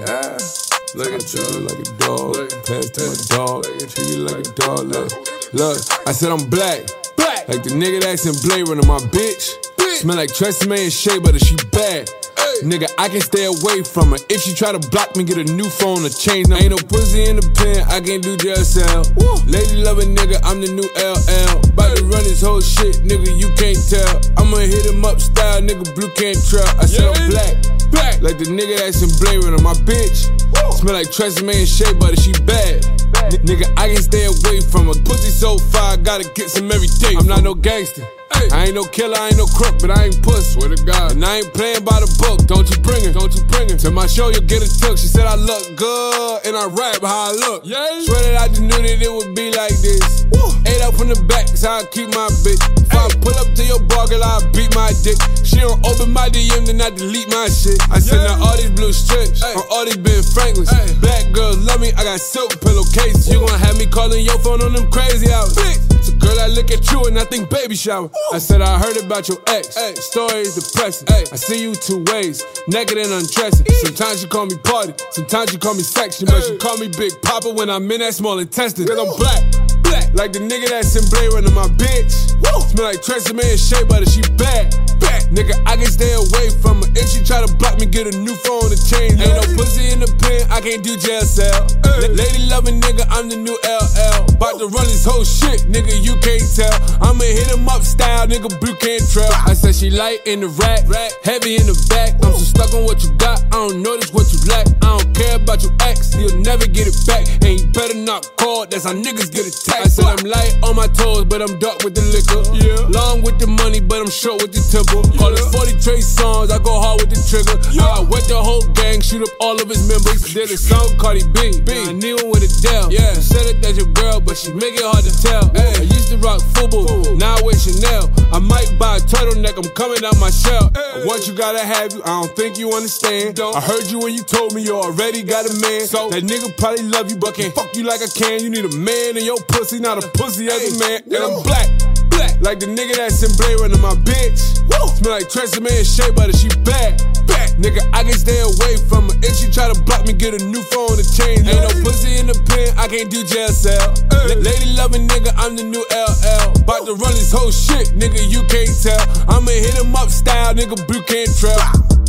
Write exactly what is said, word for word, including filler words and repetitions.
Yeah. Look at treat you you like a dog. Pass to my dog. Treat you like a dog. Look, look. I said I'm black. Black. Like the nigga that's in Blade Runner, my bitch. bitch. Smell like Tresemme and Shea Butter, she bad. Nigga, I can stay away from her. If she try to block me, get a new phone or change. Now ain't no pussy in the pen, I can't do jail cell. Woo. Lady loving nigga, I'm the new L L. Bout to run this whole shit, nigga, you can't tell. I'ma hit him up style, nigga, blue can't trail. I said I'm black, black. Like the nigga that's in Blade Runner, my bitch. Woo. Smell like Tresemme and Shea Butter, she bad. N nigga, I can stay away from her. Pussy so fire, gotta get some every day. I'm not no gangster. I ain't no killer, I ain't no crook, but I ain't puss. Swear to God. And I ain't playing by the book. Don't you bring it, don't you bring it. To my show, you'll get a took. She said I look good, and I rap how I look. Yeah. Swear that I just knew that it would be like this. Woo. Ate up from the back, that's how I keep my bitch. If ay. I pull up to your bar, girl, I'll beat my dick. She don't open my D M, then I delete my shit. I send yeah. her all these blue strips, ay. on all these Ben Franklins. Ay. Black girls love me, I got silk pillowcases. You gon' have me calling your phone on them crazy hours. So girl, I look at you and I think baby shower. Ooh. I said I heard about your ex, ay. Story is depressing. Ay. I see you two ways, naked and undressing. Eee. Sometimes you call me party, sometimes you call me section, but you call me Big Papa when I'm in that small intestine. Cause I'm black, black, like the nigga that's in Blade Runner, my bitch. Woo. Smell like Tresemme and Shea Butter, she bad, bad. Nigga, I can stay away from her. If she try to block me, get a new phone to change. Ain't no pussy in the pen, I can't do jail cell. Lady loving nigga, I'm the new L L. Bout to run this whole shit, nigga, you can't tell. I'ma hit him up style, nigga, blue can't trail. I said she light in the rack, heavy in the back. I'm so stuck on what you got, I don't notice what you lack. I don't care about your ex, you'll never get it back. And you better not call, that's how niggas get attacked. I said I'm light on my toes, but I'm dark with the liquor. Yeah. Long with the money, but I'm short with the temple. Yeah. Call it forty Trey songs, I go hard with the trigger. Yeah. I wet the whole gang, shoot up all of his members. Did a song, Cardi B, B. I knew him with a Dell. Yeah. She said it that's your girl, but she make it hard to tell. Ay. I used to rock FUBU, now I wear Chanel. I might buy a turtleneck, I'm coming out my shell. Ay. Once you gotta have you, I don't think you understand. Don't. I heard you when you told me you already got a man. So that nigga probably love you, but can't fuck you like I can. You need a man in your pussy, not a pussy as a man. And I'm black, black, like the nigga that's in Blade Runner, my bitch. Woo. Smell like Tresemme and Shea Butter, she bad, bad. Nigga, I can stay away from her. If she try to block me, get a new phone to change. Ain't no pussy in the pen, I can't do jail cell. L Lady loving nigga, I'm the new L L. Bout to run this whole shit, nigga, you can't tell. I'ma hit him up style, nigga, blue can't trail.